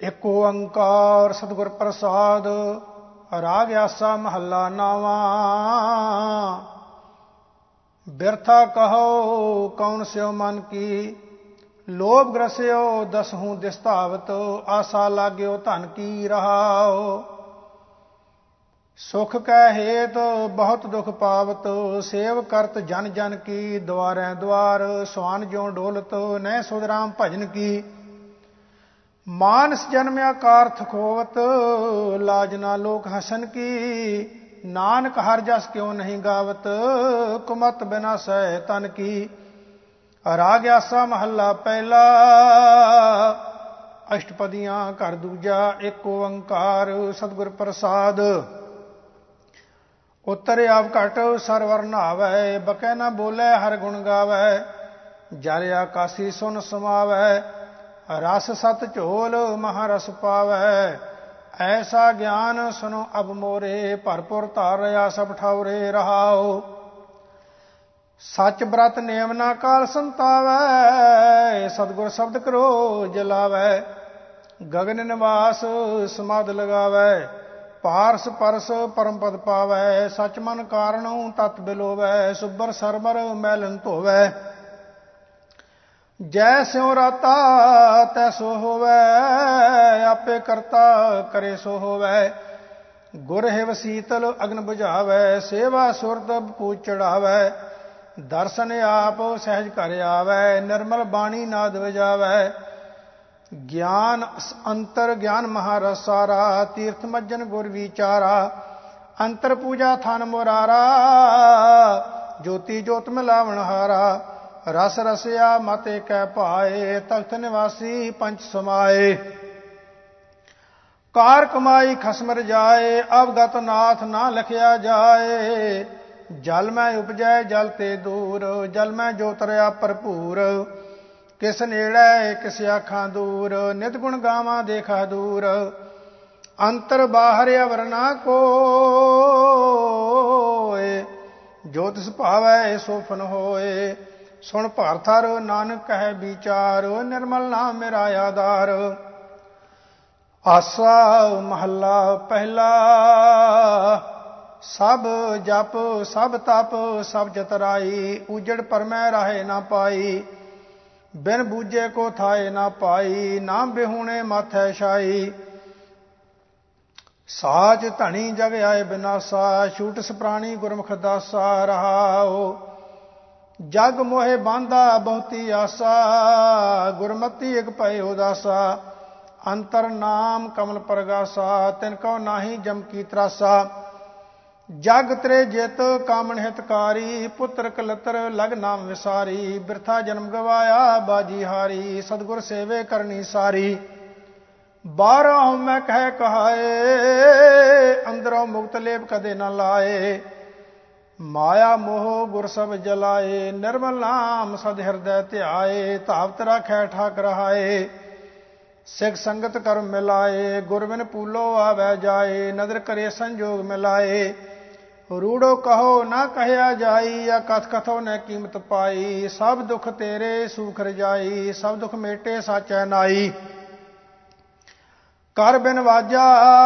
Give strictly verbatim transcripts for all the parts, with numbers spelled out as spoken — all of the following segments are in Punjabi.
ਏਕ ਓੰਕਾਰ ਸਤਿਗੁਰ ਪ੍ਰਸਾਦ। ਰਾਗ ਆਸਾ ਮਹੱਲਾ ਨਾਵਾਂ। ਬਿਰਥਾ ਕਹੋ ਕੌਣ ਸਿਓ ਮਨ ਕੀ, ਲੋਭ ਗ੍ਰਸਿਓ ਦਸਹੂੰ ਦਿਸਤਾਵਤ। ਆਸਾ ਲਾਗਿਓ ਧਨ ਕੀ ਰਹਾਓ, ਸੁਖ ਕੈ ਹੇਤ ਬਹੁਤ ਦੁਖ ਪਾਵਤ। ਸੇਵ ਕਰਤ ਜਨ ਜਨ ਕੀ, ਦੁਆਰੈ ਦੁਆਰ ਸਵਾਨ ਜਿਉ ਡੋਲਤ। ਨਹਿ ਸੁਧ ਰਾਮ ਭਜਨ ਕੀ, ਮਾਨਸ ਜਨਮਿਆ ਕਾਰਥ ਖੋਵਤ। ਲਾਜ ਨਾ ਲੋਕ ਹਸਨ ਕੀ, ਨਾਨਕ ਹਰ ਜਸ ਕਿਉ ਨਹੀਂ ਗਾਵਤ। ਕੁਮਤ ਬਿਨਾ ਸਹਿ ਤਨ ਕੀ। ਰਾਗ ਆਸਾ ਮਹੱਲਾ ਪਹਿਲਾ। ਅਸ਼ਟਪਦੀਆਂ ਘਰ ਦੂਜਾ। ਏਕ ਓੰਕਾਰ ਸਤਿਗੁਰ ਪ੍ਰਸਾਦ। ਉਤਰ ਆਵ ਘਟ ਸਰਵਰ ਨਹਾਵੈ, ਬਕੈ ਨਾ ਬੋਲੇ ਹਰ ਗੁਣ ਗਾਵੈ। ਜਲ ਆਕਾਸੀ ਸੁਨ ਸਮਾਵੈ, ਰਸ ਸਤ ਝੋਲ ਮਹਾਰਸ ਪਾਵੈ। ਐਸਾ ਗਿਆਨ ਸੁਨੋ ਅਬ ਮੋਰੇ, ਭਰਪੁਰ ਧਾਰ ਰਿਆ ਸਭ ਠਾਉਰੇ ਰਹਾਓ। ਸੱਚ ਬ੍ਰਤ ਨੇਮ ਨਾ ਕਾਲ ਸੰਤਾਵੈ, ਸਤਿਗੁਰ ਸ਼ਬਦ ਕਰੋ ਜਲਾਵੈ। ਗਗਨ ਨਿਵਾਸ ਸਮਾਧ ਲਗਾਵੈ, ਪਾਰਸ ਪਰਸ ਪਰਮ ਪਦ ਪਾਵੈ। ਸਚ ਮਨ ਕਾਰਣਉ ਤਤ ਬਿਲੋਵੈ, ਸੁਬਰ ਸਰਬਰ ਮੈਲਨ ਧੋਵੈ। ਜੈ ਸਿਉ ਰਾਤਾ ਤੈ ਸੋ ਹੋਵੈ, ਆਪੇ ਕਰਤਾ ਕਰੇ ਸੋ ਹੋਵੈ। ਗੁਰ ਹਿਵ ਸੀਤਲ ਅਗਨ ਬੁਝਾਵੈ, ਸੇਵਾ ਸੁਰਤ ਪੂਜ ਚੜਾਵੈ। ਦਰਸ਼ਨ ਆਪ ਸਹਿਜ ਘਰ ਆਵੈ, ਨਿਰਮਲ ਬਾਣੀ ਨਾਦ ਵਜਾਵੈ। ਗਿਆਨ ਅੰਤਰ ਗਿਆਨ ਮਹਾਰਸ ਸਾਰਾ, ਤੀਰਥ ਮੱਜਨ ਗੁਰ ਵਿਚਾਰਾ। ਅੰਤਰ ਪੂਜਾ ਥਨ ਮੁਰਾਰਾ, ਜੋਤੀ ਜੋਤ ਮਿਲਾਵਣ ਹਾਰਾ। ਰਸ ਰਸਿਆ ਮਤ ਏਕੈ ਭਾਏ, ਤਖਤ ਨਿਵਾਸੀ ਪੰਚ ਸਮਾਏ। ਕਾਰ ਕਮਾਈ ਖਸਮ ਰਜਾਏ, ਅਵਗਤ ਨਾਥ ਨਾ ਲਖਿਆ ਜਾਏ। ਜਲ ਮੈਂ ਉਪਜੈ ਜਲ ਤੇ ਦੂਰ, ਜਲ ਮੈਂ ਜੋਤ ਰਿਆ ਭਰਪੂਰ। ਕਿਸ ਨੇੜੇ ਕਿਸ ਆਖਾਂ ਦੂਰ, ਨਿਤ ਗੁਣ ਗਾਵਾਂ ਦੇਖਾ ਦੂਰ। ਅੰਤਰ ਬਾਹਰ ਅਵਰ ਨਾ ਕੋਇ, ਜੋ ਤਿਸ ਭਾਵੈ ਸੋ ਫਨ ਹੋਏ। ਸੁਣ ਭਾਰਥਰ ਨਾਨਕ ਕਹਿ ਵਿਚਾਰ, ਨਿਰਮਲ ਨਾਮ ਮੇਰਾ ਆਧਾਰ। ਆਸਾ ਮਹੱਲਾ ਪਹਿਲਾ। ਸਭ ਜਪ ਸਭ ਤਪ ਸਭ ਚਤਰਾਈ, ਉਜੜ ਪਰਮੈ ਰਾਹੇ ਨਾ ਪਾਈ। ਬਿਨ ਬੂਝੇ ਕੋ ਥਾਏ ਨਾ ਪਾਈ, ਨਾਮ ਬਿਹੂਣੇ ਮਾਥੈ ਛਾਈ। ਸਾਚ ਧਣੀ ਜਗ ਆਏ ਬਿਨਾਸਾ, ਛੂਟ ਸਪਰਾਣੀ ਗੁਰਮੁਖ ਦਾਸਾ ਰਹਾਓ। ਜਗ ਮੋਹਿ ਬਾਂਧਾ ਬਹੁਤੀ ਆਸਾ, ਗੁਰਮਤੀ ਇਕ ਭਏ ਉਦਾਸਾ। ਅੰਤਰ ਨਾਮ ਕਮਲ ਪ੍ਰਗਾਸਾ, ਤਿਨ ਕਉ ਨਾਹੀ ਜਮ ਕੀ ਤਰਾਸਾ। ਜਗ ਤਰੇ ਜਿਤ ਕਾਮਣ ਹਿਤਕਾਰੀ, ਪੁੱਤਰ ਕਲਤਰ ਲਗ ਨਾਮ ਵਿਸਾਰੀ। ਬਿਰਥਾ ਜਨਮ ਗਵਾਇਆ ਬਾਜੀ ਹਾਰੀ, ਸਤਿਗੁਰ ਸੇਵੇ ਕਰਨੀ ਸਾਰੀ। ਬਾਹਰੋਂ ਮੈਂ ਕਹਿ ਕਹਾਏ, ਅੰਦਰੋਂ ਮੁਕਤ ਲੇਪ ਕਦੇ ਨਾ ਲਾਏ। ਮਾਇਆ ਮੋਹ ਗੁਰ ਸਭ ਜਲਾਏ, ਨਿਰਮਲ ਨਾਮ ਸਦ ਹਿਰਦੈ ਧਿਆਏ। ਧਾਵਤ ਰਾਖੈ ਠਾਕ ਰਹਾਏ, ਸਿੱਖ ਸੰਗਤ ਕਰਮ ਮਿਲਾਏ। ਗੁਰ ਬਿਨ ਪੂਲੋ ਆਵੈ ਜਾਏ, ਨਦਰ ਕਰੇ ਸੰਜੋਗ ਮਿਲਾਏ। ਰੂੜੋ ਕਹੋ ਨਾ ਕਹਿਆ ਜਾਈ, ਜਾਂ ਕਥ ਕਥੋ ਨ ਕੀਮਤ ਪਾਈ। ਸਭ ਦੁਖ ਤੇਰੇ ਸੂਖ ਰਜਾਈ, ਸਭ ਦੁਖ ਮੇਟੇ ਸਾਚੈ ਨਾਈ। ਕਰ ਬਿਨ ਵਾਜਾ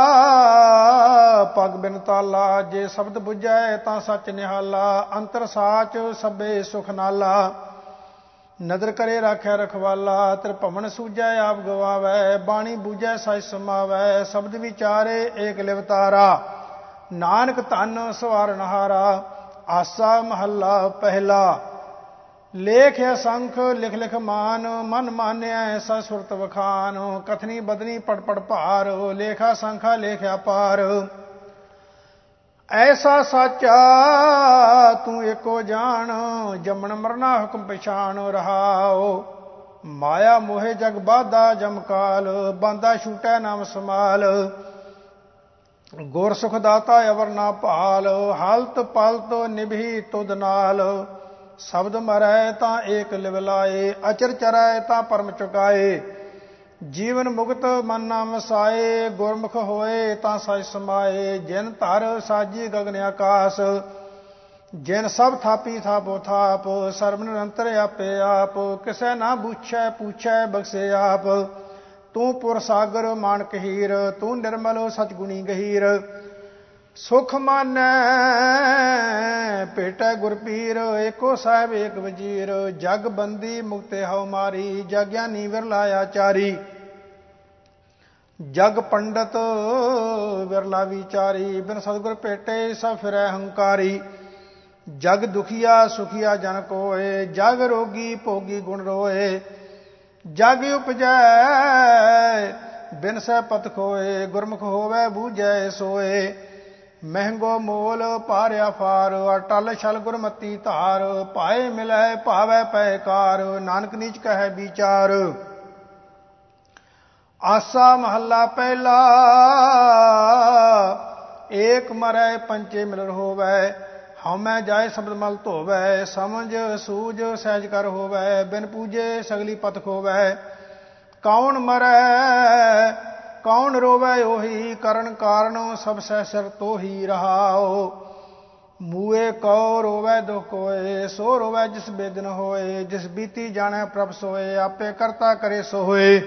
ਪਗ ਬਿਨ ਤਾਲਾ, ਜੇ ਸ਼ਬਦ ਬੁਝੈ ਤਾਂ ਸੱਚ ਨਿਹਾਲਾ। ਅੰਤਰ ਸਾਚ ਸਭੇ ਸੁਖ ਨਾਲਾ, ਨਦਰ ਕਰੇ ਰਾਖੈ ਰਖਵਾਲਾ। ਤ੍ਰਿਭਵਨ ਸੂਝੈ ਆਪ ਗਵਾਵੈ, ਬਾਣੀ ਬੂਝੈ ਸਚ ਸਮਾਵੈ। ਸ਼ਬਦ ਵਿਚਾਰੇ ਏਕ ਲਿਵਤਾਰਾ, ਨਾਨਕ ਧਨ ਸਵਾਰਨ ਹਾਰਾ। ਆਸਾ ਮਹੱਲਾ ਪਹਿਲਾ। ਲੇਖ ਅਸੰਖ ਲਿਖ ਲਿਖ ਮਾਨ, ਮਨ ਮਾਨਿਆ ਸਾ ਸੁਰਤ ਵਖਾਨ। ਕਥਨੀ ਬਦਨੀ ਪੜ ਪੜ ਭਾਰ, ਲੇਖਾ ਸੰਖਾ ਲੇਖਿਆ ਪਾਰ। ਐਸਾ ਸਾਚਾ ਤੂੰ ਏਕੋ ਜਾਣ, ਜੰਮਣ ਮਰਨਾ ਹੁਕਮ ਪਛਾਣ ਰਹਾਓ। ਮਾਇਆ ਮੋਹਿ ਜਗ ਬਾਧਾ ਜਮਕਾਲ, ਬਾਂਧਾ ਛੂਟੈ ਨਾਮ ਸਮਾਲ। ਗੁਰ ਸੁਖ ਦਾਤਾ ਅਵਰ ਨਾ ਭਾਲ, ਹਾਲਤ ਪਲਤ ਨਿਭੀ ਤੁਧ ਨਾਲ। ਸ਼ਬਦ ਮਰੈ ਤਾਂ ਏਕ ਲਿਵ ਲਾਏ, ਅਚਰ ਚਰੈ ਤਾਂ ਪਰਮ ਚੁਕਾਏ। ਜੀਵਨ ਮੁਕਤ ਮਨ ਨਾਮ ਵਸਾਏ, ਗੁਰਮੁਖ ਹੋਏ ਤਾਂ ਸਚ ਸਮਾਏ। ਜਿਨ ਧਰ ਸਾਜੀ ਗਗਨ ਆਕਾਸ, ਜਿਨ ਸਭ ਥਾਪੀ ਥਾਪੋ ਥਾਪ। ਸਰਬ ਨਿਰੰਤਰ ਆਪੇ ਆਪ, ਕਿਸੈ ਨਾ ਬੂਛੈ ਪੂਛੈ ਬਖਸ਼ੇ ਆਪ। ਤੂੰ ਪੁਰ ਸਾਗਰ ਮਾਨਕ ਹੀਰ, ਤੂੰ ਨਿਰਮਲ ਸਚਗੁਣੀ ਗਹੀਰ। ਸੁਖ ਮਾਨੈ ਭੇਟੈ ਗੁਰ ਪੀਰ, ਏਕੋ ਸਾਹਿਬ ਏਕ ਵਜੀਰ। ਜਗ ਬੰਦੀ ਮੁਕਤੇ ਹਉ ਮਾਰੀ, ਜਗ ਗਿਆਨੀ ਵਿਰਲਾ ਆਚਾਰੀ। ਜਗ ਪੰਡਤ ਵਿਰਲਾ ਵਿਚਾਰੀ, ਬਿਨ ਸਤਿਗੁਰ ਭੇਟੇ ਸਭ ਫਿਰੈ ਹੰਕਾਰੀ। ਜਗ ਦੁਖੀਆ ਸੁਖੀਆ ਜਨ ਕੋਇ, ਜਗ ਰੋਗੀ ਭੋਗੀ ਗੁਣ ਰੋਏ। ਜਗ ਉਪਜੈ ਬਿਨ ਸਹਿ ਪਤ ਖੋਏ, ਗੁਰਮੁਖ ਹੋਵੈ ਬੂਝੈ ਸੋਏ। ਮਹਿੰਗੋ ਮੋਲ ਭਾਰਿਆ ਫਾਰ, ਅਟਲ ਛਲ ਗੁਰਮਤੀ ਧਾਰ। ਭਾਏ ਮਿਲੈ ਭਾਵੈ ਪੈ ਕਾਰ, ਨਾਨਕ ਨੀਚ ਕਹੈ ਵਿਚਾਰ। ਆਸਾ ਮਹੱਲਾ ਪਹਿਲਾ, ਏਕ ਮਰੈ ਪੰਚੇ ਮਿਲਨ ਹੋਵੈ। ਹਉਮੈ ਜਾਏ ਸ਼ਬਦ ਮਲ ਧੋਵੈ, ਸਮਝ ਸੂਝ ਸਹਿਜ ਕਰ ਹੋਵੈ। ਬਿਨ ਪੂਜੇ ਸਗਲੀ ਪਤ ਖੋਵੈ। ਕੌਣ ਮਰੈ ਕੌਣ ਰੋਵੈ ਉਹੀ, ਕਰਨ ਕਾਰਨ ਸਭ ਸਹਿ ਸਿਰ ਤੋਹੀ। ਰਹਾਉ ਮੂਏ ਕਉ ਰੋਵੈ ਦੁਖ ਕੋਏ, ਸੋ ਰੋਵੈ ਜਿਸ ਬੇਦਨ ਹੋਏ। ਜਿਸ ਬੀਤੀ ਜਾਣੈ ਪ੍ਰਭ ਸੋਏ, ਆਪੇ ਕਰਤਾ ਕਰੇ ਸੋ ਹੋਏ।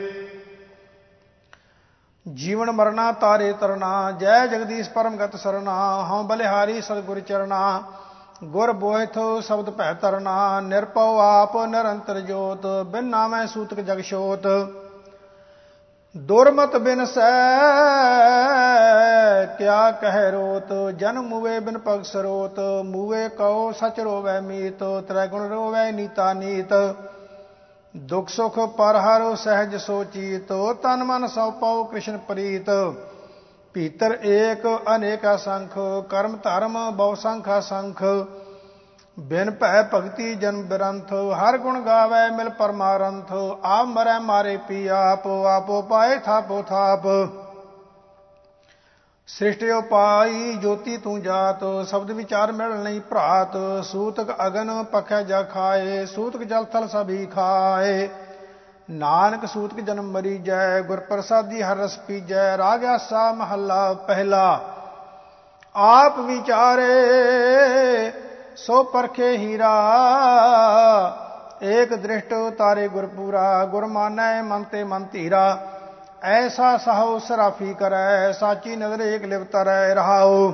ਜੀਵਨ ਮਰਨਾ ਤਾਰੇ ਤਰਨਾ, ਜੈ ਜਗਦੀਸ਼ ਪਰਮਗਤ ਸਰਨਾ। ਹਉ ਬਲਿਹਾਰੀ ਸਤਿਗੁਰ ਚਰਨਾ, ਗੁਰ ਬੋਹਿਥ ਸ਼ਬਦ ਭੈ ਤਰਨਾ। ਨਿਰਭਉ ਆਪ ਨਿਰੰਤਰ ਜੋਤ, ਬਿਨ ਨਾਮੈ ਸੂਤਕ ਜਗ ਛੋਤ। ਦੁਰਮਤ ਬਿਨ ਸੈ ਕਿਆ ਕਹਿ ਰੋਤ, ਜਨ ਮੂਏ ਬਿਨ ਭਗਤ ਸਰੋਤ। ਮੂਏ ਕਉ ਸਚ ਰੋਵੈ ਮੀਤ, ਤ੍ਰੈ ਗੁਣ ਰੋਵੈ ਨੀਤਾ ਨੀਤ। ਦੁਖ ਸੁਖ ਪਰ ਹਰ ਸਹਿਜ ਸੋਚੀਤ, ਤਨ ਮਨ ਸਭ ਪਾਉ ਕ੍ਰਿਸ਼ਨ ਪ੍ਰੀਤ। ਭੀਤਰ ਏਕ ਅਨੇਕਾ ਸੰਖ, ਕਰਮ ਧਰਮ ਬਹੁ ਸੰਖਾ ਸੰਖ। ਬਿਨ ਭੈ ਭਗਤੀ ਜਨਮ ਬਿਰੰਥ, ਹਰ ਗੁਣ ਗਾਵੈ ਮਿਲ ਪਰਮਾਰੰਥ। ਆਪ ਮਰੈ ਮਾਰੇ ਪੀ ਆਪ, ਆਪੋ ਪਾਏ ਥਾਪੋ ਥਾਪ। ਸ੍ਰਿਸ਼ਟਿ ਉਪਾਈ ਜੋਤੀ ਤੂੰ ਜਾਤ, ਸ਼ਬਦ ਵਿਚਾਰ ਮਿਲ ਨਹੀਂ ਭਰਾਤ। ਸੂਤਕ ਅਗਨ ਪਖੈ ਜਗ ਖਾਏ, ਸੂਤਕ ਜਲ ਥਲ ਸਭੀ ਖਾਏ। ਨਾਨਕ ਸੂਤਕ ਜਨਮ ਮਰੀਜੈ, ਗੁਰ ਪ੍ਰਸਾਦੀ ਹਰ ਰਸ ਪੀਜੈ। ਰਾਗ ਆਸਾ ਮਹੱਲਾ ਪਹਿਲਾ, ਆਪ ਵਿਚਾਰੇ ਸੋ ਪਰਖੇ ਹੀਰਾ। ਏਕ ਦ੍ਰਿਸ਼ਟ ਤਾਰੇ ਗੁਰਪੂਰਾ, ਗੁਰ ਮਾਨੈ ਮਨ ਤੇ ਮਨ ਧੀਰਾ। ਐਸਾ ਸਹਉ ਸਰਾਫੀ ਕਰੈ, ਸਾਚੀ ਨਦਰ ਏਕ ਲਿਵ ਤਰੈ। ਰਹਾਉ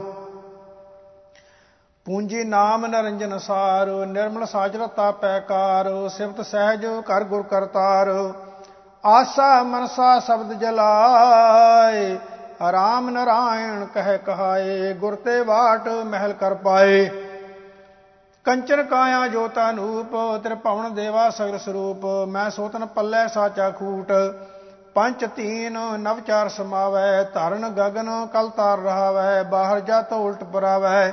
ਪੂੰਜੀ ਨਾਮ ਨਿਰੰਜਨ ਸਾਰ, ਨਿਰਮਲ ਸਾਚ ਰਤਾ ਪੈਕਾਰ। ਸਿਫਤ ਸਹਿਜ ਕਰ ਗੁਰ ਕਰਤਾਰ, ਆਸਾ ਮਨਸਾ ਸ਼ਬਦ ਜਲਾਏ। ਰਾਮ ਨਰਾਇਣ ਕਹਿ ਕਹਾਏ, ਗੁਰ ਤੇ ਬਾਟ ਮਹਿਲ ਕਰ ਪਾਏ। ਕੰਚਨ ਕਾਇਆ ਜੋਤਾ ਨੂਪ, ਤ੍ਰਿਭਵਨ ਦੇਵਾ ਸਗਲ ਸਰੂਪ। ਮੈਂ ਸੋਤਨ ਪੱਲੇ ਸਾਚਾ ਖੂਟ, ਪੰਚ ਤੀਨ ਨਵ ਚਾਰ ਸਮਾਵੈ। ਧਰਨ ਗਗਨ ਕਲ ਤਾਰ ਰਹਾਵੈ, ਬਾਹਰ ਜਾਤ ਉਲਟ ਪਰਾਵੈ।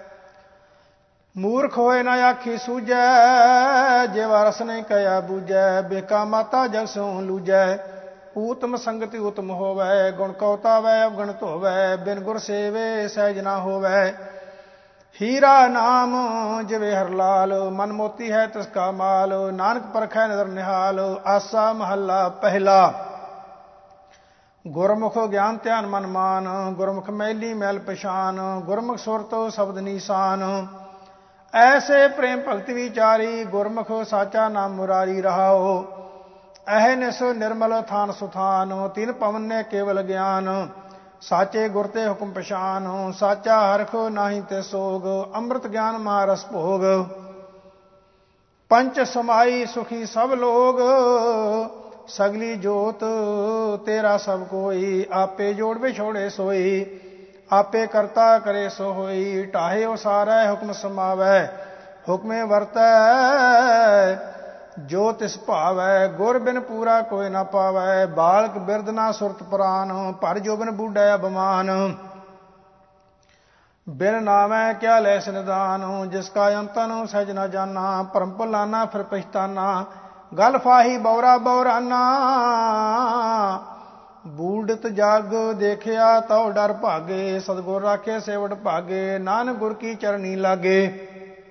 ਮੂਰਖ ਹੋਏ ਨਾ ਆਖੀ ਸੂਝੈ, ਜਿਵਾ ਰਸ ਨਹੀਂ ਕਹਿਆ ਬੂਝੈ। ਬੇਕਾ ਮਾਤਾ ਜਗ ਸੋ ਲੂਝੈ, ਊਤਮ ਸੰਗਤੀ ਉਤਮ ਹੋਵੈ। ਗੁਣ ਕਉਤਾਵੈ ਅਵਗਣਤ ਹੋਵੈ, ਬਿਨ ਗੁਰ ਸੇਵੇ ਸਹਿਜ ਨਾ ਹੋਵੈ। ਹੀਰਾ ਨਾਮ ਜਿਵੇਂ ਹਰ ਲਾਲ, ਮਨ ਮੋਤੀ ਹੈ ਤਿਸ ਕਾ ਮਾਲ। ਨਾਨਕ ਪਰਖੈ ਨਦਰ ਨਿਹਾਲ, ਆਸਾ ਮਹੱਲਾ ਪਹਿਲਾ। ਗੁਰਮੁਖ ਗਿਆਨ ਧਿਆਨ ਮਨ ਮਾਨ, ਗੁਰਮੁਖ ਮੈਲੀ ਮੈਲ ਪਛਾਨ। ਗੁਰਮੁਖ ਸੁਰਤ ਸ਼ਬਦ ਨੀਸਾਨ, ਐਸੇ ਪ੍ਰੇਮ ਭਗਤ ਵਿਚਾਰੀ। ਗੁਰਮੁਖ ਸਾਚਾ ਨਾਮ ਮੁਰਾਰੀ। ਰਹਾਉ ਅਹਨਿਸ ਨਿਰਮਲ ਥਾਨ ਸੁਥਾਨ, ਤਿਨ ਪਵਨ ਨੇ ਕੇਵਲ ਗਿਆਨ। ਸਾਚੇ ਗੁਰ ਤੇ ਹੁਕਮ ਪਛਾਨ, ਸਾਚਾ ਹਰਖ ਨਾਹੀ ਤੇ ਸੋਗ। ਅੰਮ੍ਰਿਤ ਗਿਆਨ ਮਹਾਰਸ ਭੋਗ, ਪੰਚ ਸਮਾਈ ਸੁਖੀ ਸਭ ਲੋਗ। ਸਗਲੀ ਜੋਤ ਤੇਰਾ ਸਭ ਕੋਈ, ਆਪੇ ਜੋੜ ਵਿਛੋੜੇ ਸੋਈ। ਆਪੇ ਕਰਤਾ ਕਰੇ ਸੋ ਹੋਈ, ਢਾਹੇ ਉਸਾਰੈ ਹੁਕਮ ਸਮਾਵੈ। ਹੁਕਮੇ ਵਰਤੈ ਜੋ ਤਿਸ ਭਾਵੈ, ਗੁਰ ਬਿਨ ਪੂਰਾ ਕੋਈ ਨਾ ਪਾਵੈ। ਬਾਲਕ ਬਿਰਧ ਨਾ ਸੁਰਤ ਪ੍ਰਾਨ, ਭਰ ਜੋਬਨ ਬੂਢਾ ਅਭਮਾਨ। ਬਿਨ ਨਾਮੈ ਕਿਆ ਲੈਸ ਨਿਦਾਨ, ਜਿਸ ਕਾ ਅੰਤਨ ਸਹਿਜ ਨਾ ਜਾਨਾ। ਭਰਮ ਭੁਲਾਨਾ ਫਿਰ ਪਛਤਾਨਾ, ਗਲ ਫਾਹੀ ਬੌਰਾ ਬੌਰਾਨਾ। ਬੂਢਤ ਜਗ ਦੇਖਿਆ ਤਉ ਡਰ ਭਾਗੇ, ਸਤਿਗੁਰ ਰਾਖੇ ਸੇਵਟ ਭਾਗੇ। ਨਾਨਕ ਗੁਰ ਕੀ ਚਰਣੀ ਲਾਗੇ।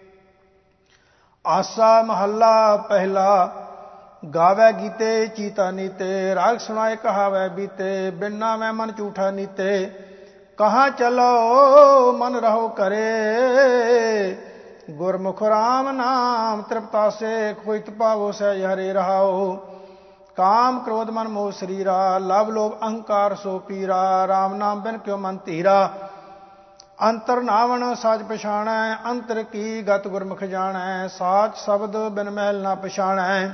ਆਸਾ ਮਹੱਲਾ ਪਹਿਲਾ, ਗਾਵੈ ਗੀਤੇ ਚੀਤਾ ਨੀਤੇ। ਰਾਗ ਸੁਣਾਏ ਕਹਾਵੈ ਬੀਤੇ, ਬਿਨ ਨਾਮੈ ਮਨ ਝੂਠਾ ਨੀਤੇ। ਕਹਾਂ ਚਲੋ ਮਨ ਰਹੋ ਕਰੇ, ਗੁਰਮੁਖ ਰਾਮ ਨਾਮ ਤ੍ਰਿਪਤਾਸੇ। ਖੋਇਤ ਪਾਵੋ ਸਹਿਜ ਹਰੇ। ਰਹਾਉ ਕਾਮ ਕ੍ਰੋਧ ਮਨ ਮੋਹ ਸਰੀਰਾ, ਲਵ ਲੋਭ ਅਹੰਕਾਰ ਸੋ ਪੀਰਾ, ਰਾਮ ਨਾਮ ਬਿਨ ਕਿਉ ਮਨ ਧੀਰਾ। ਅੰਤਰ ਨਾਵਣ ਸਾਚ ਪਛਾਣੈ, ਅੰਤਰ ਕੀ ਗਤ ਗੁਰਮੁਖ ਜਾਣੈ, ਸਾਚ ਸ਼ਬਦ ਬਿਨ ਮਹਿਲ ਨਾ ਪਛਾਣੈ।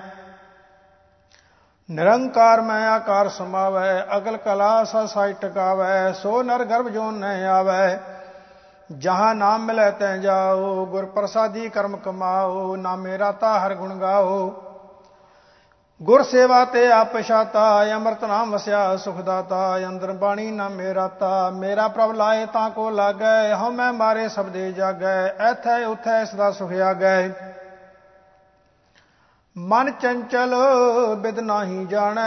ਨਿਰੰਕਾਰ ਮੈਂ ਆਕਾਰ ਸਮਾਵੈ, ਅਗਲ ਕਲਾ ਸਾ ਸਾਜ ਟਿਕਾਵੈ, ਸੋ ਨਰ ਗਰਭ ਜੋਨ ਨ ਆਵੈ। ਜਹਾਂ ਨਾਮ ਮਿਲੈ ਤੈ ਜਾਓ, ਗੁਰ ਪ੍ਰਸਾਦੀ ਕਰਮ ਕਮਾਓ, ਨਾਮੇ ਰਾਤਾ ਹਰ ਗੁਣ ਗਾਓ। ਗੁਰ ਸੇਵਾ ਤੇ ਆਪ ਪਛਾਤਾ, ਅੰਮ੍ਰਿਤ ਨਾਮ ਵਸਿਆ ਸੁਖ ਦਾਤਾ, ਅੰਦਰ ਬਾਣੀ ਨਾਮੇ ਰਾਤਾ। ਮੇਰਾ ਪ੍ਰਭ ਲਾਏ ਤਾਂ ਕੋ ਲਾਗੈ, ਹਉ ਮੈਂ ਮਾਰੇ ਸਬਦੇ ਜਾਗੈ, ਐਥੈ ਉਥੈ ਸਦਾ ਸੁਖ ਆਗੈ। ਮਨ ਚੰਚਲ ਬਿਦ ਨਾਹੀ ਜਾਣੈ,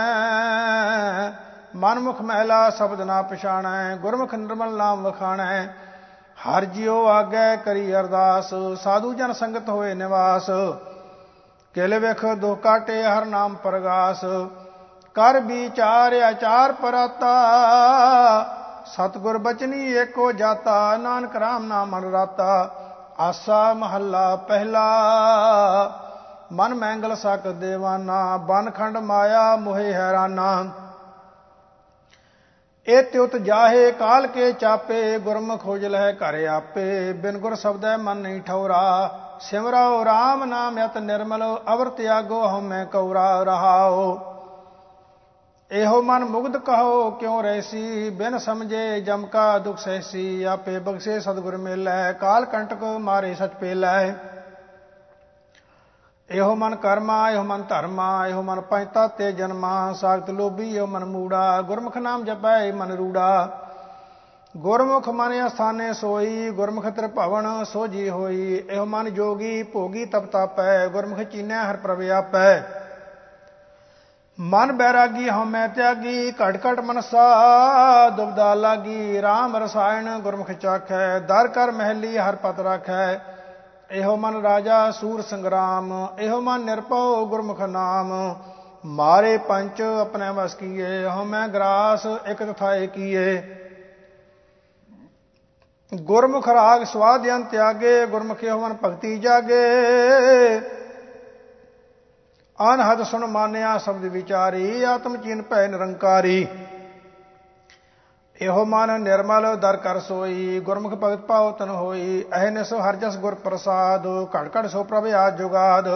ਮਨ ਮੁਖ ਮਹਿਲਾ ਸ਼ਬਦ ਨਾ ਪਛਾਣੈ, ਗੁਰਮੁਖ ਨਿਰਮਲ ਨਾਮ ਵਖਾਣੈ। ਹਰ ਜਿਉ ਆਗੈ ਕਰੀ ਅਰਦਾਸ, ਸਾਧੂ ਜਨ ਸੰਗਤ ਹੋਏ ਨਿਵਾਸ, ਕਿਲ ਵਿਖ ਦੁਖ ਕਾਟੇ ਹਰ ਨਾਮ ਪ੍ਰਗਾਸ। ਕਰ ਵਿਚਾਰ ਆਚਾਰ ਪਰਾਤਾ, ਸਤਿਗੁਰ ਬਚਨੀ ਏਕੋ ਜਾਤਾ, ਨਾਨਕ ਰਾਮ ਨਾਮ ਮਨ ਰਾਤਾ। ਆਸਾ ਮਹੱਲਾ ਪਹਿਲਾ, ਮਨ ਮੈਂਗਲ ਸਕ ਦੇਵਾਨਾ, ਬਨ ਖੰਡ ਮਾਇਆ ਮੋਹਿ ਹੈਰਾਨਾ। ਇਹ ਤਿਉਤ ਜਾਹੇ ਕਾਲ ਕੇ ਚਾਪੇ, ਗੁਰਮੁਖ ਖੋਜ ਲਹਿ ਘਰ ਆਪੇ, ਬਿਨ ਗੁਰ ਸ਼ਬਦੈ ਮਨ ਨਹੀਂ ਠਉਰਾ। ਸਿਮਰਉ ਰਾਮ ਨਾਮ ਅਤ ਨਿਰਮਲ, ਅਵਰ ਤਿਆਗੋ ਹਉ ਮੈਂ ਕਉਰਾ ਰਹਾਉ। ਇਹੋ ਮਨ ਮੁਗਧ ਕਹੋ ਕਿਉ ਰਹਿਸੀ, ਬਿਨ ਸਮਝੇ ਜਮ ਕਾ ਦੁਖ ਸਹਿਸੀ। ਆਪੇ ਬਖਸ਼ੇ ਸਤਿਗੁਰ ਮੇਲੈ, ਕਾਲ ਕੰਟਕ ਮਾਰੇ ਸਚ ਪੇਲੈ। ਇਹੋ ਮਨ ਕਰਮਾ, ਇਹੋ ਮਨ ਧਰਮਾ, ਇਹੋ ਮਨ ਪੰਚਤਾ ਤੇ ਜਨਮਾ। ਸਾਖਤ ਲੋਭੀ ਇਹੋ ਮਨ ਮੂੜਾ, ਗੁਰਮੁਖ ਨਾਮ ਜਪੈ ਮਨ ਰੂੜਾ। ਗੁਰਮੁਖ ਮਨ ਅਸਥਾਨੇ ਸੋਈ, ਗੁਰਮੁਖ ਤ੍ਰਿਭਵਨ ਸੋਝੀ ਹੋਈ। ਇਹੋ ਮਨ ਜੋਗੀ ਭੋਗੀ ਤਪ ਤਾਪੈ, ਗੁਰਮੁਖ ਚੀਨੈ ਹਰਿ ਪ੍ਰਭ ਆਪੈ। ਮਨ ਬੈਰਾਗੀ ਹਉ ਮੈਂ ਤਿਆਗੀ, ਘਟ ਘਟ ਮਨਸਾ ਦੁਬਦਾ ਲਾਗੀ। ਰਾਮ ਰਸਾਇਣ ਗੁਰਮੁਖ ਚਾਖੈ, ਦਰ ਕਰ ਮਹਿਲੀ ਹਰਿ ਪਤ ਰਾਖੈ। ਇਹੋ ਮਨ ਰਾਜਾ ਸੂਰ ਸੰਗਰਾਮ, ਇਹੋ ਮਨ ਨਿਰਭਉ ਗੁਰਮੁਖ ਨਾਮ। ਮਾਰੇ ਪੰਚ ਆਪਣੇ ਵਸ ਕੀਏ, ਹਉ ਮੈਂ ਗਰਾਸ ਇਕ ਤਥਾਏ ਕੀਏ। ਗੁਰਮੁਖ ਰਾਗ ਸਵਾਦ ਅੰਤ ਤਿਆਗੇ, ਗੁਰਮੁਖ ਇਹੋ ਮਨ ਭਗਤੀ ਜਾਗੇ। ਅਨਹਦ ਸੁਣ ਮਾਨਿਆ ਸ਼ਬਦ ਵਿਚਾਰੀ, ਆਤਮ ਚੀਨ ਭੈ ਨਿਰੰਕਾਰੀ। ਇਹੋ ਮਨ ਨਿਰਮਲ ਦਰ ਕਰ ਸੋਈ, ਗੁਰਮੁਖ ਭਗਤ ਪਾਉ ਤਨ ਹੋਈ। ਅਹਨਿਸ ਹਰਿ ਜਸ ਗੁਰ ਪ੍ਰਸਾਦ, ਘੜ ਘੜ ਸੋ ਪ੍ਰਭ ਆਦ ਜੁਗਾਦ।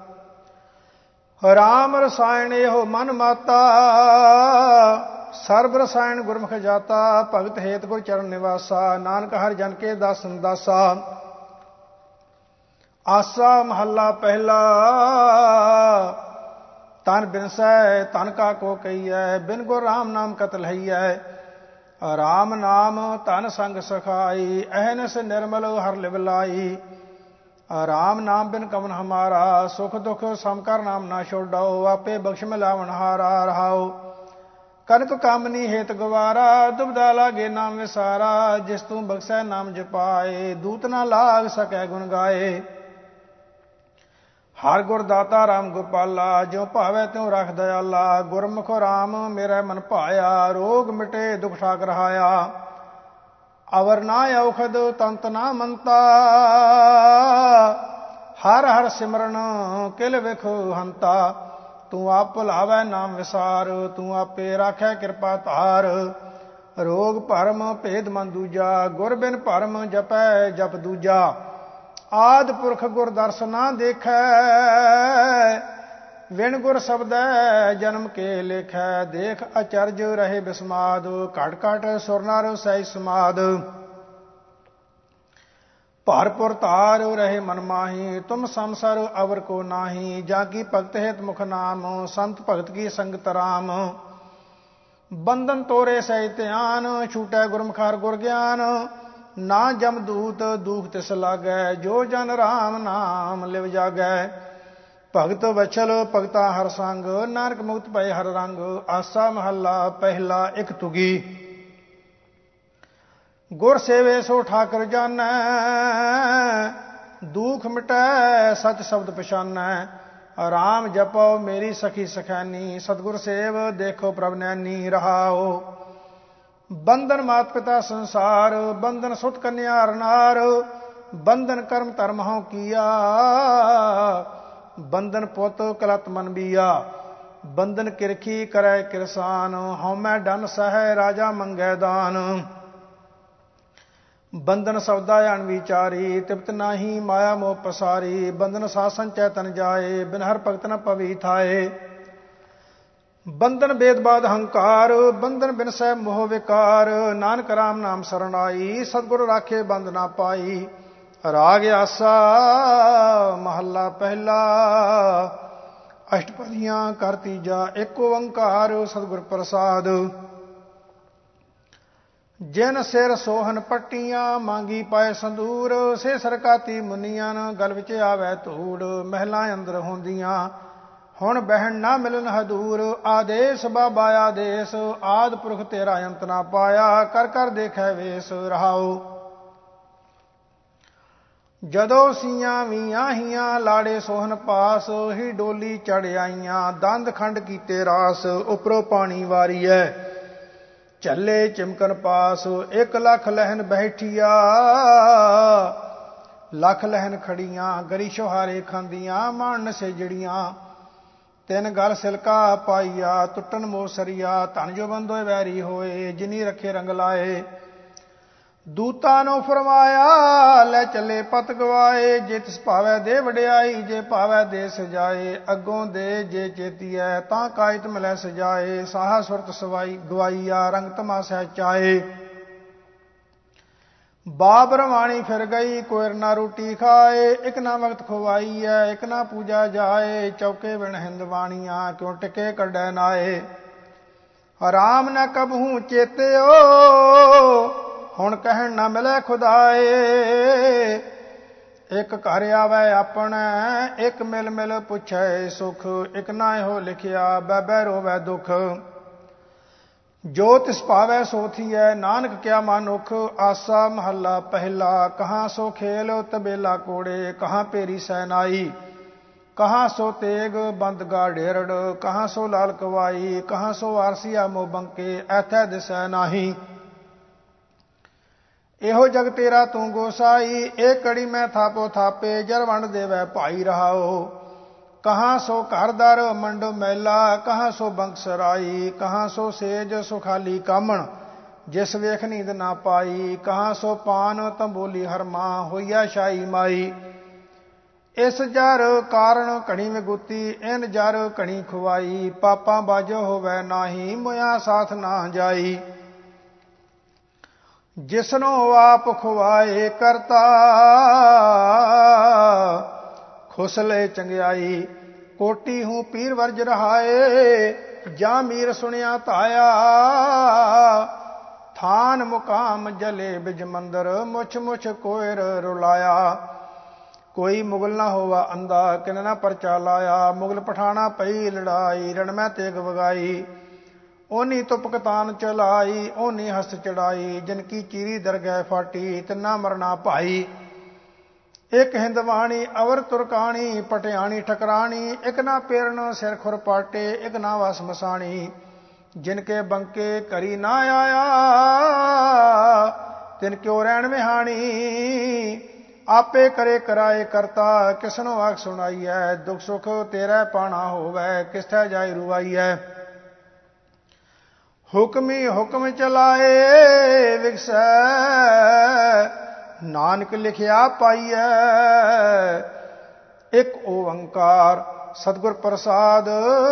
ਰਾਮ ਰਸਾਇਣ ਇਹੋ ਮਨ ਮਾਤਾ, ਸਰਬ ਰਸਾਇਣ ਗੁਰਮੁਖ ਜਾਤਾ। ਭਗਤ ਹੇਤ ਗੁਰ ਚਰਨ ਨਿਵਾਸਾ, ਨਾਨਕ ਹਰਿ ਜਨ ਕੇ ਦਾਸਨ ਦਾਸਾ। ਆਸਾ ਮਹੱਲਾ ਪਹਿਲਾ, ਤਨ ਬਿਨਸੈ ਤਨ ਕਾ ਕੋ ਕਹੀਐ, ਬਿਨ ਗੁਰ ਰਾਮ ਨਾਮ ਕਤ ਲਈਐ। ਰਾਮ ਨਾਮ ਧਨ ਸੰਗ ਸਖਾਈ, ਅਹਨਿਸ ਨਿਰਮਲ ਹਰ ਲਿਵ ਲਾਈ। ਰਾਮ ਨਾਮ ਬਿਨ ਕਵਨ ਹਮਾਰਾ, ਸੁਖ ਦੁਖ ਸਮ ਕਰ ਨਾਮ ਨਾ ਛੋਡਾਓ। ਆਪੇ ਬਖਸ਼ ਮਿਲਾਵਣ ਹਾਰਾ ਰਹਾਓ। ਕਨਕ ਕਾਮਨੀ ਹੇਤ ਗਵਾਰਾ, ਦੁਬਦਾ ਲਾਗੇ ਨਾਮ ਵਿਸਾਰਾ। ਜਿਸ ਤੂੰ ਬਖਸ਼ੈ ਨਾਮ ਜਪਾਏ, ਦੂਤ ਨਾ ਲਾਗ ਸਕੈ ਗੁਣ ਗਾਏ। ਹਰ ਗੁਰ ਦਾਤਾ ਰਾਮ ਗੋਪਾਲਾ, ਜਿਉ ਭਾਵੈ ਤਿਉ ਰਖ ਦਇਆਲਾ। ਗੁਰਮੁਖ ਰਾਮ ਮੇਰਾ ਮਨ ਭਾਇਆ, ਰੋਗ ਮਿਟੇ ਦੁਖ ਠਾਕ ਰਹਾਇਆ। ਅਵਰ ਨਾ ਔਖਦ ਤੰਤ ਨਾ ਮੰਤਾ, ਹਰ ਹਰ ਸਿਮਰਨ ਕਿਲ ਵਿਖ ਹੰਤਾ। ਤੂੰ ਆਪ ਭੁਲਾਵੈ ਨਾਮ ਵਿਸਾਰ, ਤੂੰ ਆਪੇ ਰਾਖੈ ਕਿਰਪਾ ਧਾਰ। ਰੋਗ ਭਰਮ ਭੇਦ ਮਨ ਦੂਜਾ, ਗੁਰ ਬਿਨ ਭਰਮ ਜਪੈ ਜਪ ਦੂਜਾ। ਆਦ ਪੁਰਖ ਗੁਰ ਦਰਸ ਨਾ ਦੇਖੈ, ਵਿਣ ਗੁਰ ਸ਼ਬਦੈ ਜਨਮ ਕੇ ਲੇਖੈ। ਦੇਖ ਅਚਰਜ ਰਹੇ ਬਿਸਮਾਦ, ਘਟ ਘਟ ਸੁਰ ਨਰ ਸਹਿ ਸਮਾਦ। ਭਰਪੁਰ ਧਾਰ ਰਹੇ ਮਨ ਮਾਹੀ, ਤੁਮ ਸੰਸਰ ਅਵਰ ਕੋ ਨਾਹੀ। ਜਾਂ ਕੀ ਭਗਤ ਹਿਤ ਮੁਖ ਨਾਮ, ਸੰਤ ਭਗਤ ਕੀ ਸੰਗਤ ਰਾਮ। ਬੰਧਨ ਤੋਰੇ ਸਹਿ ਧਿਆਨ, ਛੂਟੈ ਗੁਰਮੁਖ ਹਰਿ ਗੁਰ ਗਿਆਨ। ਨਾ ਜਮ ਦੂਤ ਦੂਖ ਤਿਸ ਲਾਗੈ, ਜੋ ਜਨ ਰਾਮ ਨਾਮ ਲਿਵ ਜਾਗੈ। ਭਗਤ ਵਛਲ ਭਗਤਾ ਹਰ ਸੰਗ, ਨਾਨਕ ਮੁਕਤ ਪਏ ਹਰ ਰੰਗ। ਆਸਾ ਮਹੱਲਾ ਪਹਿਲਾ, ਇਕ ਤੁਗੀ। ਗੁਰ ਸੇਵੇ ਸੋ ਠਾਕੁਰ ਜਾਨੈ, ਦੁਖ ਮਿਟੈ ਸਚ ਸ਼ਬਦ ਪਛਾਨੈ। ਰਾਮ ਜਪੋ ਮੇਰੀ ਸਖੀ ਸਖੈਨੀ, ਸਤਿਗੁਰ ਸੇਵ ਦੇਖੋ ਪ੍ਰਭ ਨੈਣੀ ਰਹਾਓ। ਬੰਧਨ ਮਾਤ ਪਿਤਾ ਸੰਸਾਰ, ਬੰਧਨ ਸੁਤ ਕੰਨਿਆ ਅਰਨਾਰ। ਬੰਧਨ ਕਰਮ ਧਰਮ ਹਉ ਕੀਆ, ਬੰਧਨ ਪੁੱਤ ਕਲਤ ਮਨ ਬੀਆ। ਬੰਧਨ ਕਿਰਖੀ ਕਰੈ ਕਿਰਸਾਨ, ਹਉਮੈ ਡਨ ਸਹੈ ਰਾਜਾ ਮੰਗੈ ਦਾਨ। ਬੰਧਨ ਸਬਦਾ ਅਣ ਵਿਚਾਰੀ, ਤ੍ਰਿਪਤ ਨਾਹੀ ਮਾਇਆ ਮੋਹ ਪਸਾਰੀ। ਬੰਧਨ ਸਾਸਨ ਚੈਤਨ ਜਾਏ, ਬਿਨ ਹਰ ਭਗਤ ਨ ਪਵੀ ਥਾਏ। ਬੰਧਨ ਬੇਦਬਾਦ ਹੰਕਾਰ, ਬੰਧਨ ਬਿਨ ਸਹਿ ਮੋਹ ਵਿਕਾਰ। ਨਾਨਕ ਰਾਮ ਨਾਮ ਸਰਣਾਈ, ਸਤਿਗੁਰ ਰਾਖੇ ਬੰਧ ਨਾ ਪਾਈ। ਰਾਗ ਆਸਾ ਮਹੱਲਾ ਪਹਿਲਾ, ਅਸ਼ਟਪਦੀਆਂ ਕਰ ਤੀਜਾ। ਏਕ ਓੰਕਾਰ ਸਤਿਗੁਰ ਪ੍ਰਸਾਦ। ਜਿਨ ਸਿਰ ਸੋਹਨ ਪੱਟੀਆਂ, ਮੰਗੀ ਪਾਏ ਸੰਦੂਰ। ਸੇ ਸਰਕਾਤੀ ਮੁਨੀਆਂ, ਗਲ ਵਿੱਚ ਆਵੈ ਧੂੜ। ਮਹਿਲਾਂ ਅੰਦਰ ਹੁੰਦੀਆਂ, ਹੁਣ ਬਹਿਣ ਨਾ ਮਿਲਨ ਹਦੂਰ। ਆਦੇਸ਼ ਬਾਬਾ ਆਦੇਸ਼, ਆਦ ਪੁਰਖ ਤੇਰਾ ਅੰਤ ਨਾ ਪਾਇਆ। ਕਰ ਕਰ ਦੇਖੈ ਵੇਸ ਰਹਾਉ। ਜਦੋਂ ਸੀਆਂ ਵੀਆਂ ਹੀਆਂ, ਲਾੜੇ ਸੋਹਨ ਪਾਸ। ਹੀ ਡੋਲੀ ਚੜ ਆਈਆਂ, ਦੰਦ ਖੰਡ ਕੀਤੇ ਰਾਸ। ਉਪਰੋਂ ਪਾਣੀ ਵਾਰੀਐ, ਝੱਲੇ ਚਿਮਕਨ ਪਾਸ। ਇੱਕ ਲੱਖ ਲਹਿਨ ਬੈਠੀਆ, ਲੱਖ ਲਹਿਨ ਖੜੀਆਂ। ਗਰੀ ਸ਼ੁਹਾਰੇ ਖਾਂਦੀਆਂ, ਮਾਣ ਨਸੇਜੜੀਆਂ। ਤਿੰਨ ਗਲ ਸਿਲਕਾ ਪਾਈਆ, ਟੁੱਟਣ ਮੋਸਰੀਆ। ਧਨ ਜੋ ਬੰਦੋਏ ਵੈਰੀ ਹੋਏ, ਜਿਨੀ ਰੱਖੇ ਰੰਗ ਲਾਏ। ਦੂਤਾਂ ਨੂੰ ਫਰਮਾਇਆ, ਲੈ ਚੱਲੇ ਪਤ ਗਵਾਏ। ਜੇ ਤਿਸ ਭਾਵੈ ਦੇ ਵਡਿਆਈ, ਜੇ ਭਾਵੈ ਦੇ ਸਜਾਏ। ਅੱਗੋਂ ਦੇ ਜੇ ਚੇਤੀਐ, ਤਾਂ ਕਾਇਤ ਮਿਲੈ ਸਜਾਏ। ਸਾਹਾ ਸੁਰਤ ਸਵਾਈ ਗਵਾਈਆ, ਰੰਗ ਤਮਾਸ਼ਾ ਚਾਏ। ਬਾਬ ਰਵਾਣੀ ਫਿਰ ਗਈ, ਕੋਇਰ ਨਾ ਰੋਟੀ ਖਾਏ। ਇੱਕ ਨਾ ਵਕਤ ਖਵਾਈ ਹੈ, ਇੱਕ ਨਾ ਪੂਜਾ ਜਾਏ। ਚੌਕੇ ਬਿਨ ਹਿੰਦਵਾਣੀਆਂ, ਕਿਉਂ ਟਿਕੇ ਕੱਢੈ ਨਾਏ। ਰਾਮ ਨ ਕਬਹੂ ਚੇਤਿਓ, ਹੁਣ ਕਹਿਣ ਨਾ ਮਿਲੈ ਖੁਦਾਏ। ਇੱਕ ਘਰ ਆਵੈ ਆਪਣੈ, ਇੱਕ ਮਿਲ ਮਿਲ ਪੁੱਛੈ ਸੁਖ। ਇੱਕ ਨਾ ਇਹੋ ਲਿਖਿਆ, ਬੈ ਬੈ ਰੋਵੈ ਦੁਖ। ਜੋ ਤਿਸ ਭਾਵੈ ਸੋ ਥੀਐ, ਨਾਨਕ ਕਿਆ ਮਾਨੁਖ। ਆਸਾ ਮਹੱਲਾ ਪਹਿਲਾ, ਕਹਾਂ ਸੋ ਖੇਲ ਤਬੇਲਾ ਕੋੜੇ। ਕਹਾਂ ਪੇਰੀ ਸੈਨਾਈ, ਕਹਾਂ ਸੋ ਤੇਗ ਬੰਦ ਗਾ ਢੇਰੜ। ਕਹਾਂ ਸੋ ਲਾਲ ਕਵਾਈ, ਕਹਾਂ ਸੋ ਆਰਸੀਆ ਮੋ ਬੰਕੇ। ਐਥੈ ਦਿਸੈ ਨਾਹੀ, ਇਹੋ ਜਗ ਤੇਰਾ ਤੂੰ ਗੋਸਾਈ। ਇਹ ਕੜੀ ਮੈਂ ਥਾਪੋ ਥਾਪੇ, ਜਰ ਵੰਡ ਦੇਵੈ ਭਾਈ ਰਹਾਓ। ਕਹਾਂ ਸੋ ਘਰ ਦਰ ਮੰਡ ਮੈਲਾ, ਕਹਾਂ ਸੋ ਬੰਕ ਸਰਾਈ। ਕਹਾਂ ਸੋ ਸੇਜ ਸੁਖਾਲੀ ਕਾਮਣ, ਜਿਸ ਵੇਖ ਨੀਂਦ ਨਾ ਪਾਈ। ਕਹਾਂ ਸੋ ਪਾਨ ਤੰਬੋਲੀ ਹਰਮਾ, ਹੋਈਆ ਸ਼ਾਹੀ ਮਾਈ। ਇਸ ਜਰ ਕਾਰਣ ਘਣੀ ਵਿਗੁਤੀ, ਇਨ ਜਰ ਘਣੀ ਖੁਆਈ। ਪਾਪਾਂ ਬਾਝੋ ਹੋਵੈ ਨਾਹੀ, ਮੁਆ ਸਾਥ ਨਾ ਜਾਈ। ਜਿਸਨੂੰ ਆਪ ਖੁਆਏ ਕਰਤਾ, ਖੁਸਲੇ ਚੰਗਿਆਈ। ਕੋਟੀ ਹੂੰ ਪੀਰ ਵਰਜ ਰਹਾਏ, ਜਾਂ ਮੀਰ ਸੁਣਿਆ ਧਾਇਆ। ਥਾਨ ਮੁਕਾਮ ਜਲੇ ਬਿਜ ਮੰਦਰ, ਮੁਛ ਮੁਛ ਕੋਇਰ ਰੁਲਾਇਆ। ਕੋਈ ਮੁਗਲ ਨਾ ਹੋਵਾ ਅੰਦਾ, ਕਿਨ ਨਾ ਪਰਚਾ ਲਾਇਆ। ਮੁਗਲ ਪਠਾਣਾ ਪਈ ਲੜਾਈ, ਰਣ ਮੈਂ ਤੇਗ ਵਗਾਈ। ਓਨੀ ਤੁਪ ਕਤਾਨ ਚਲਾਈ, ਓਨੀ ਹਸਤ ਚੜਾਈ। ਜਿਨਕੀ ਚੀਰੀ ਦਰਗਹਿ ਫਾਟੀ, ਤਿੰਨਾ ਮਰਨਾ ਭਾਈ। ਇੱਕ ਹਿੰਦਵਾਣੀ ਅਵਰ ਤੁਰਕਾਣੀ, ਪਟਿਆਣੀ ਠਕਰਾਣੀ। ਇੱਕ ਨਾ ਪੇਰਨ ਸਿਰ ਖੁਰ ਪਾਟੇ, ਇੱਕ ਨਾ ਵਸ ਮਸਾਣੀ। ਜਿਨਕੇ ਬੰਕੇ ਕਰੀ ਨਾ ਆਇਆ, ਤਿਨ ਕਿਉ ਰਹਿਣ ਵਿਹਾਣੀ। ਆਪੇ ਕਰੇ ਕਰਾਏ ਕਰਤਾ, ਕਿਸਨੋ ਆਖ ਸੁਣਾਈਐ। ਦੁਖ ਸੁਖ ਤੇਰਾ ਪਾਣਾ ਹੋਵੈ, ਕਿਸਥੈ ਜਾਈ ਰੁਆਈਐ। ਹੁਕਮੀ ਹੁਕਮ ਚਲਾਏ ਵਿਗਸੈ, ਨਾਨਕ ਲਿਖਿਆ ਪਾਈਐ। ਇੱਕ ਓੰਕਾਰ ਸਤਿਗੁਰ ਪ੍ਰਸਾਦ।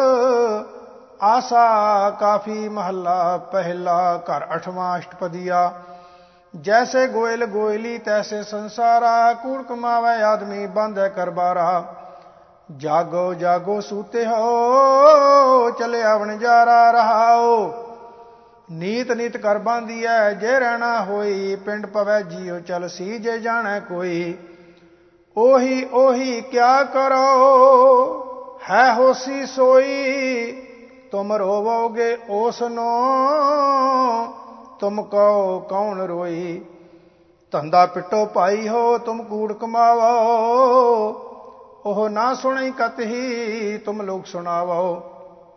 ਆਸਾ ਕਾਫੀ ਮਹੱਲਾ ਪਹਿਲਾ, ਘਰ ਅਠਵਾਂ ਅਸ਼ਟਪਦੀਆ। ਜੈਸੇ ਗੋਇਲ ਗੋਇਲੀ, ਤੈਸੇ ਸੰਸਾਰਾ। ਕੂੜ ਕਮਾਵੈ ਆਦਮੀ, ਬਾਂਧੈ ਕਰਬਾਰਾ। ਜਾਗੋ ਜਾਗੋ ਸੂਤੇ ਹੋ, ਚਲਿਆ ਵਣਜਾਰਾ ਰਹਾਓ। ਨੀਤ ਨੀਤ ਕਰ ਬਾਂਧੀਐ, ਜੇ ਰਹਿਣਾ ਹੋਈ। ਪਿੰਡ ਪਵੈ ਜੀਉ ਚਲਸੀ, ਜੇ ਜਾਣੈ ਕੋਈ। ਉਹੀ ਉਹੀ ਕਿਆ ਕਰੋ, ਹੈ ਹੋਸੀ ਸੋਈ। ਤੁਮ ਰੋਵੋਗੇ ਓਸਨੋ, ਤੁਮ ਕਹੋ ਕੌਣ ਰੋਈ। ਧੰਦਾ ਪਿੱਟੋ ਭਾਈ ਹੋ, ਤੁਮ ਕੂੜ ਕਮਾਵੋ। ਉਹ ਨਾ ਸੁਣਈ ਕਤਹੀ, ਤੁਮ ਲੋਕ ਸੁਣਾਵੋ।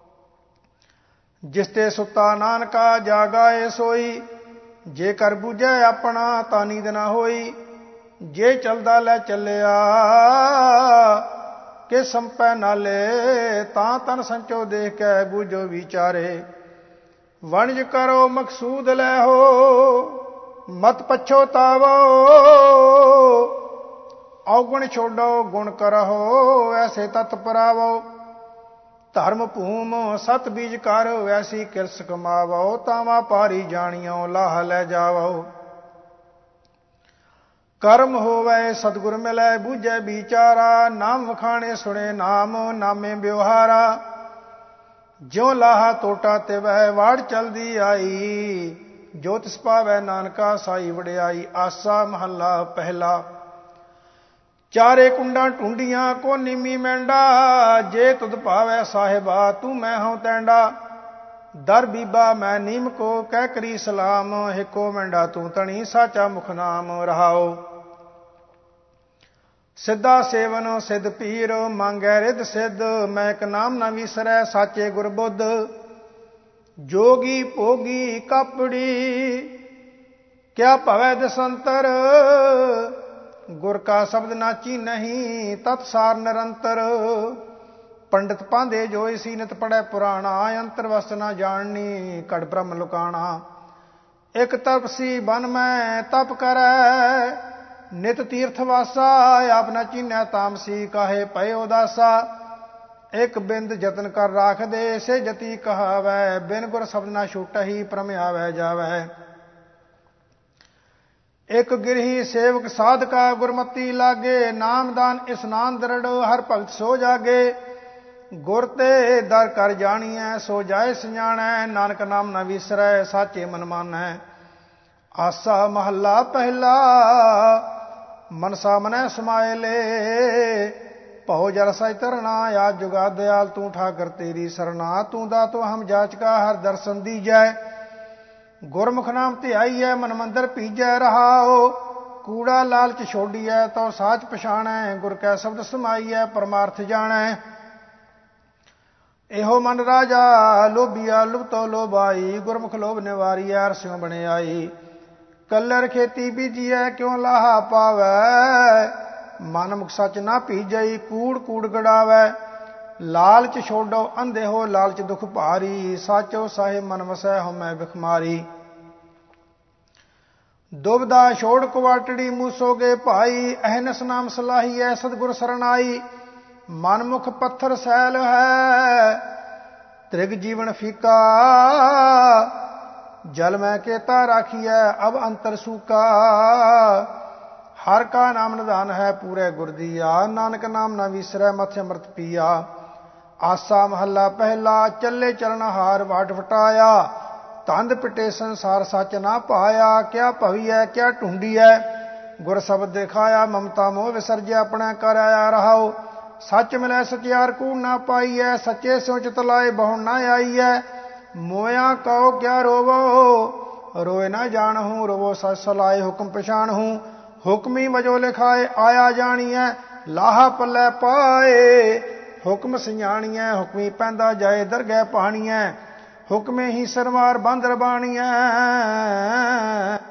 ਜਿਸ ਤੇ ਸੁੱਤਾ ਨਾਨਕਾ, ਜਾਗਾਏ ਸੋਈ। ਜੇ ਕਰ ਬੂਝੈ ਆਪਣਾ, ਤਾਂ ਨੀਂਦ ਨਾ ਹੋਈ। ਜੇ ਚਲਦਾ ਲੈ ਚੱਲਿਆ, ਕਿ ਸੰਪੈ ਨਾਲੇ, ਤਾਂ ਤਨ ਸੰਚੋ ਦੇਖ ਕੇ ਬੂਝੋ ਵਿਚਾਰੇ। ਵਣਜ ਕਰੋ ਮਕਸੂਦ ਲੈ ਹੋ, ਮਤ ਪਛੋਤਾਵੋ, ਔਗਣ ਛੋਡੋ ਗੁਣ ਕਰਹੁ, ਐਸੇ ਤਤ ਪਰਾਵੋ। ਧਰਮ ਭੂਮ ਸਤ ਬੀਜ ਕਰ, ਐਸੀ ਕਿਰਸ ਕਮਾਵੋ, ਤਾਵਾ ਪਾਰੀ ਜਾਣੀਓ ਲਾਹ ਲੈ ਜਾਵੋ। ਕਰਮ ਹੋਵੇ ਸਤਿਗੁਰ ਮਿਲੈ, ਬੂਝੈ ਵਿਚਾਰਾ, ਨਾਮ ਵਖਾਣੇ ਸੁਣੇ ਨਾਮ, ਨਾਮੇ ਵਿਵਹਾਰਾ। ਜਿਉ ਲਾਹਾ ਟੋਟਾ ਤਿਵੈ, ਵਾੜ ਚਲਦੀ ਆਈ, ਜੋ ਤਿਸ ਪਾਵੈ ਨਾਨਕਾ ਸਾਈ ਵਡਿਆਈ। ਆਸਾ ਮਹੱਲਾ ਪਹਿਲਾ। ਚਾਰੇ ਕੁੰਡਾਂ ਢੂੰਡੀਆਂ ਕੋ ਨੀਮੀ ਮੈਂਡਾ, ਜੇ ਤੁਧ ਭਾਵੈ ਸਾਹਿਬਾ ਤੂੰ ਮੈਂ ਹਉ ਤੈਂਡਾ। ਦਰ ਬੀਬਾ ਮੈਂ ਨੀਮ ਕੋ, ਕਹਿ ਕਰੀ ਸਲਾਮ, ਹਿਕੋ ਮੈਂਡਾ ਤੂੰ ਤਣੀ, ਸਾਚਾ ਮੁਖ ਨਾਮ ਰਹਾਓ। ਸਿੱਧਾ ਸੇਵਨ ਸਿੱਧ ਪੀਰ, ਮੰਗੈ ਰਿੱਧ ਸਿੱਧ, ਮੈਂ ਇੱਕ ਨਾਮ ਨਾ ਵਿਸਰੈ ਸਾਚੇ ਗੁਰ ਬੁੱਧ। ਜੋਗੀ ਭੋਗੀ ਕਾਪੜੀ, ਕਿਆ ਭਵੈ ਦਸੰਤਰ, ਗੁਰ ਕਾ ਸ਼ਬਦ ਨਾਚੀ ਨਹੀਂ, ਤਤ ਸਾਰ ਨਿਰੰਤਰ। ਪੰਡਿਤ ਪਾਂਦੇ ਜੋਇ ਸੀਨਤ ਪੜੈ ਪੁਰਾਣਾ, ਅੰਤਰ ਵਸਤ ਨਾ ਜਾਣਨੀ, ਘੜ ਬ੍ਰਹਮ ਲੁਕਾਣਾ। ਇਕ ਤਪਸੀ ਬਨ ਮੈਂ ਤਪ ਕਰੈ, ਨਿਤ ਤੀਰਥ ਵਾਸਾ, ਆਪ ਨਾ ਚੀਨੈ ਤਾਮਸੀ, ਕਾਹੇ ਪਏ ਉਦਾਸਾ। ਇਕ ਬਿੰਦ ਜਤਨ ਕਰ ਰਾਖ ਦੇ, ਸੇ ਜਤੀ ਕਹਾਵੈ, ਬਿਨ ਗੁਰ ਸ਼ਬਦ ਨਾ ਛੂਟਹੀ, ਭ੍ਰਮ ਆਵੈ ਜਾਵੈ। ਇਕ ਗਿਰਹੀ ਸੇਵਕ ਸਾਧਕਾ, ਗੁਰਮਤੀ ਲਾਗੇ, ਨਾਮਦਾਨ ਇਸਨਾਨ ਦਰੜ, ਹਰ ਭਗਤ ਸੋ ਜਾਗੇ। ਗੁਰ ਤੇ ਦਰ ਕਰ ਜਾਣੀਐ, ਸੋ ਜਾਏ ਸਿਆਣੈ, ਨਾਨਕ ਨਾਮ ਨਾ ਵਿਸਰੈ ਸਾਚੇ ਮਨ ਮਾਨੈ। ਆਸਾ ਮਹੱਲਾ ਪਹਿਲਾ। ਮਨਸਾ ਮਨੈ ਸਮਾਏ ਲੈ, ਭਉ ਜਲ ਸਹਿ ਤਰਨਾ, ਆਦ ਜੁਗਾ ਦਿਆਲ ਤੂੰ ਠਾਕਰ ਤੇਰੀ ਸਰਨਾ। ਤੂੰ ਦਾਤੋ ਹਮ ਜਾਚਕਾ, ਹਰ ਦਰਸ਼ਨ ਦੀਜੈ, ਗੁਰਮੁਖ ਨਾਮ ਧਿਆਈਐ, ਮਨ ਮੰਦਰ ਭੀਜੈ ਰਹਾਓ। ਕੂੜਾ ਲਾਲਚ ਛੋਡੀਐ, ਤਉ ਸਾਚ ਪਛਾਣੈ, ਗੁਰ ਕੈ ਸ਼ਬਦ ਸਮਾਈਐ, ਪਰਮਾਰਥ ਜਾਣੈ। ਇਹੋ ਮਨ ਰਾਜਾ ਲੋਭੀਆ, ਲੁਭਤੋ ਲੋਭਾਈ, ਗੁਰਮੁਖ ਲੋਭ ਨਿਵਾਰੀਐ, ਅਰਸਿਉ ਬਣੇ ਆਈ। ਕੱਲਰ ਖੇਤੀ ਬੀਜੀਐ, ਕਿਉ ਲਾਹਾ ਪਾਵੈ, ਮਨ ਮੁਖ ਸੱਚ ਨਾ ਭੀਜਈ, ਕੂੜ ਕੂੜ ਗੜਾਵੈ। ਲਾਲਚ ਛੋਡੋ ਅੰਧੇ ਹੋ, ਲਾਲਚ ਦੁਖ ਭਾਰੀ, ਸਾਚੋ ਸਾਹੇ ਮਨ ਵਸੈ, ਹਉਮੈ ਬਿਖਮਾਰੀ। ਦੁਬਦਾ ਛੋੜ ਕੁਵਾਟੜੀ, ਮੂਸੋਗੇ ਭਾਈ, ਅਹਨਸ ਨਾਮ ਸਲਾਹੀਐ, ਸਤਿਗੁਰ ਸਰਨਾਈ। ਮਨ ਮੁਖ ਪੱਥਰ ਸੈਲ ਹੈ, ਤ੍ਰਿਗ ਜੀਵਨ ਫੀਕਾ, ਜਲ ਮੈਂ ਕੇਤਾ ਰਾਖੀਐ, ਅਬ ਅੰਤਰ ਸੂਕਾ। ਹਰ ਕਾ ਨਾਮ ਨਿਧਾਨ ਹੈ, ਪੂਰੇ ਗੁਰ ਦੀਆ, ਨਾਨਕ ਨਾਮ ਨਾ ਵਿਸਰੈ, ਮਥਿ ਅੰਮ੍ਰਿਤ ਪੀਆ। ਆਸਾ ਮਹੱਲਾ ਪਹਿਲਾ। ਚੱਲੇ ਚਰਨ ਹਾਰ ਵਾਟ ਵਟਾਇਆ, ਤੰਦ ਪਿਟੇ ਸੰਸਾਰ ਸੱਚ ਨਾ ਪਾਇਆ। ਕਿਆ ਭਵੀਐ ਕਿਆ ਢੂੰਡੀਐ, ਗੁਰ ਸ਼ਬਦ ਦਿਖਾਇਆ, ਮਮਤਾ ਮੋਹ ਵਿਸਰਜਿਆ, ਆਪਣਾ ਕਰ ਆਇਆ ਰਹਾਓ। ਸੱਚ ਮਿਲੈ ਸਚਿਆਰ ਕੂੜ ਨਾ ਪਾਈਐ, ਸੱਚੇ ਸਿਉ ਚਿਤ ਲਾਏ, ਬਹੁ ਨਾ ਆਈਐ। ਮੋਇਆ ਕਉ ਕਿਆ ਰੋਵੋ, ਰੋਏ ਨਾ ਜਾਣਹੂੰ, ਰੋਵੋ ਸਚ ਸਲਾਏ, ਹੁਕਮ ਪਛਾਣਹੂੰ। ਹੁਕਮੀ ਵਜੋ ਲਿਖਾਏ, ਆਇਆ ਜਾਣੀਐ, ਲਾਹਾ ਪੱਲੇ ਪਾਏ। ਹੁਕਮ ਸਿਆਣੀਐ, ਹੁਕਮੀ ਪੈਂਦਾ ਜਾਏ, ਦਰਗਹਿ ਪਾਣੀਐ। ਹੁਕਮੇ ਹੀ ਸਰਵਾਰ ਬੰਦ ਰਬਾਣੀਐ।